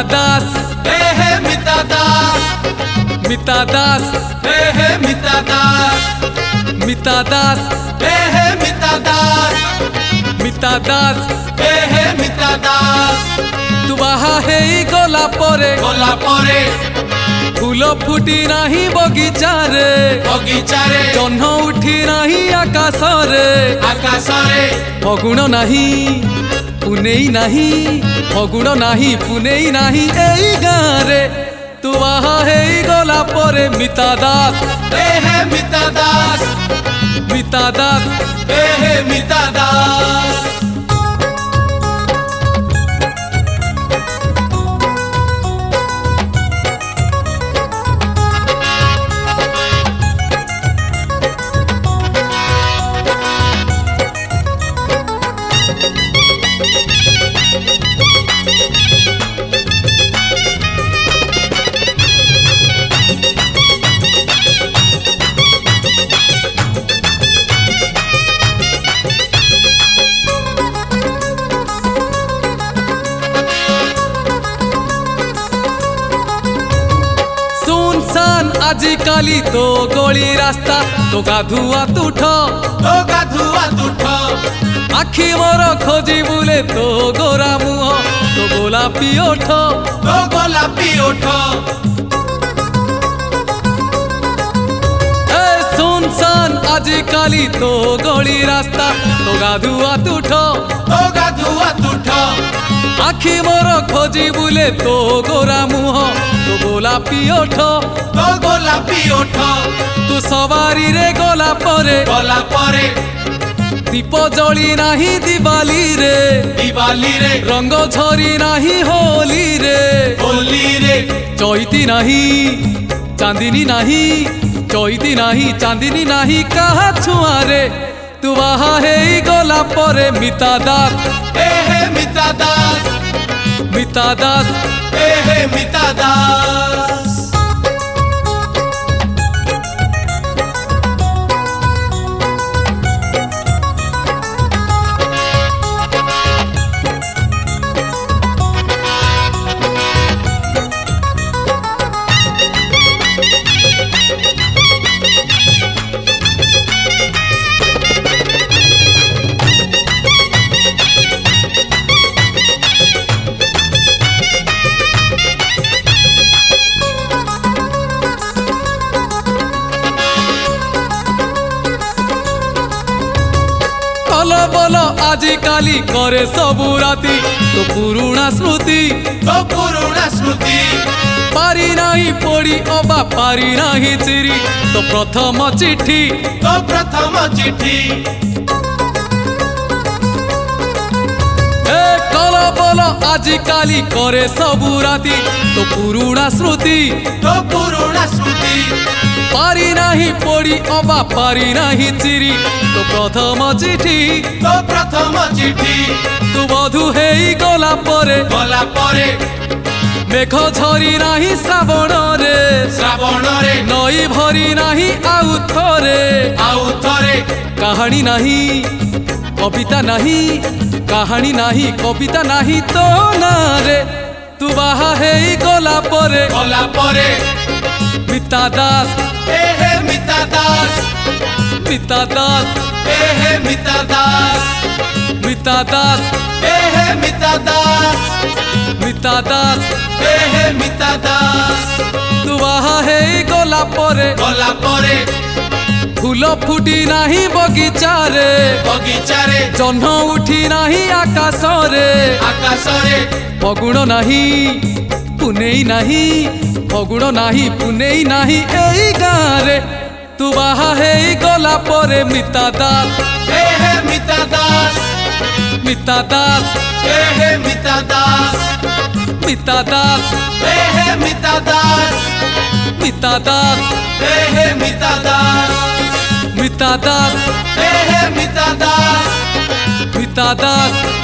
दास हे मिता दास मिता दास हे मिता दास मिता दास हे मिता दास मिता दास हे मिता दास तू बाहा हेई गला परे फूल फुटी नाही बगीचारे जह्न उठी नाही आकाशरे फगुण नाही पुनेई नाही फगुण नाही पुनेई नाही एई गारे तू बाहा हेई गला परे मिता दास हे मिता दास मिता दास हे मिता दास आजिकाली तो गली रास्ता तो गाधुआ तुठ आखि मोर खोजी बुले तो गोरा मुह तो गोलापी ओठ सुनसान आजिकाली तो गली रास्ता तो गाधुआ तुठ आखि मोर खोजी बुले तो गोरा मुह तो गोलापी ओठ तू सवारी रे गला परे दीप जली नाही दिवाली रे रंग झरी नाही होली रे चैती नाही चांदनी नाही चैती नाही चांदनी नाही कहा छुआरे तू बाहा हेई गला परे मिता दास मिता दास मिता दास मिता दास बोलो आजिकाली करे सबु राती तो पुरुणा स्मृति पारी नाही पड़ी अबा पारी नाही चिरी तो प्रथम चिठी कल बोलो आजिकाली करे सबु राती तो पुरुणा स्मृति पारी नाही पड़ी अबा पारी नाही चिरी तो प्रथम चिठी तू बधु हेई गला परे मेघ झरी नाही श्रावण रे नई भरी नाही आउ थरे कहानी नाही कविता नाही कहानी नाही कविता नाही तो ना रे तू बाहा हेई गला परे मिता दास मिता दास मिता दास मिता दास मिता दास मिता दास मिता दास मिता दास तू बाहा हेई गला परे फूल फुटी नाही बगीचारे जह्न उठी नाही आकाशरे फगुण नाही पुनेई नाही फगुण नाही पुनेई नाही एई गारे तू बाहा हेई गला परे मिता दास मिता दास मिता दास मिता दास मिता दास मिता दास मिता दास मिता दास मिता दास मिता दास मिता दास